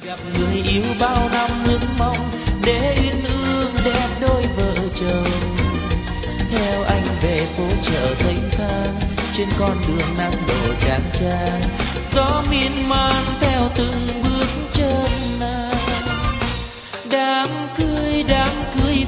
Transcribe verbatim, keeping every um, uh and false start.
gặp người yêu bao năm ước mong để uyên ương đẹp đôi vợ chồng. Theo anh về phố chợ thanh thang, trên con đường nắng đổ chang chang, gió miên man theo từng bước chân nàng. Đám cưới đám cưới